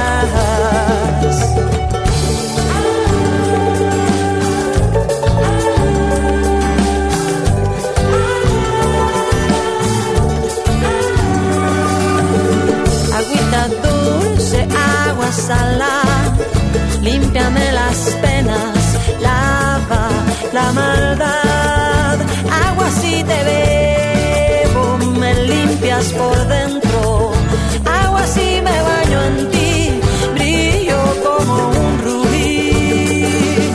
Salá, límpiame las penas, lava la maldad. Agua si te bebo, me limpias por dentro. Agua si me baño en ti, brillo como un rubí.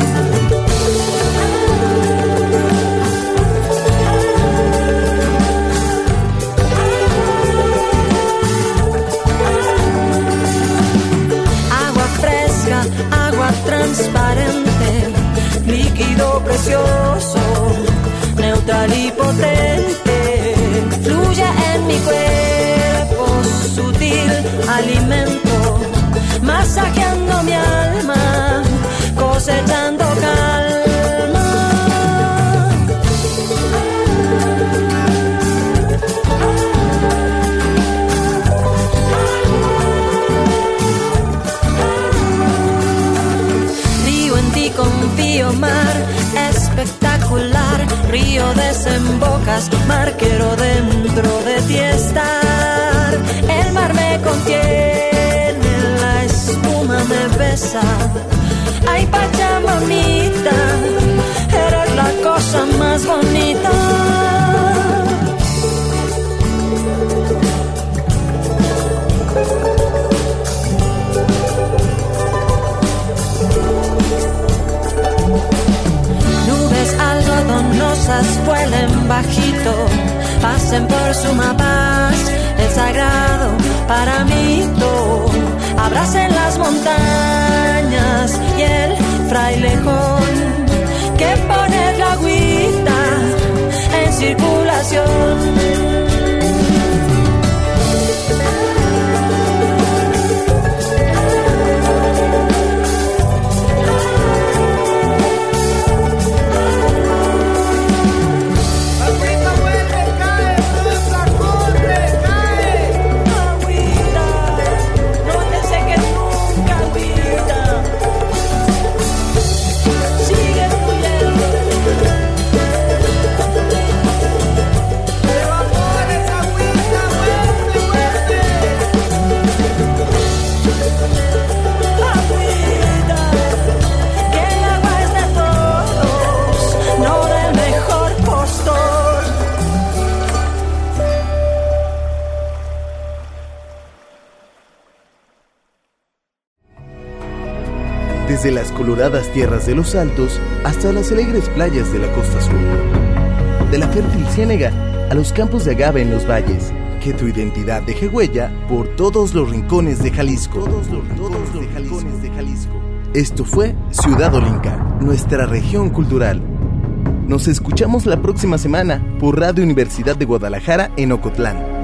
Agua transparente, líquido precioso, neutral y potente, fluye en mi cuerpo, sutil alimento, masajeando mi alma, cosechando calma. Confío, mar espectacular, río desembocas, marquero dentro de ti estar. El mar me contiene, la espuma me besa. Ay, Pachamamita, eres la cosa más bonita. Algodonosas vuelen bajito, pasen por Sumapaz, el sagrado paramito. Abracen las montañas y el frailejón que pone la agüita en circulación. desde las coloradas tierras de los Altos hasta las alegres playas de la costa sur. De la fértil ciénega a los campos de agave en los valles, que tu identidad deje huella por todos los rincones de Jalisco. Todos los, todos los rincones de Jalisco. Esto fue Ciudad Olinca, nuestra región cultural. Nos escuchamos la próxima semana por Radio Universidad de Guadalajara en Ocotlán.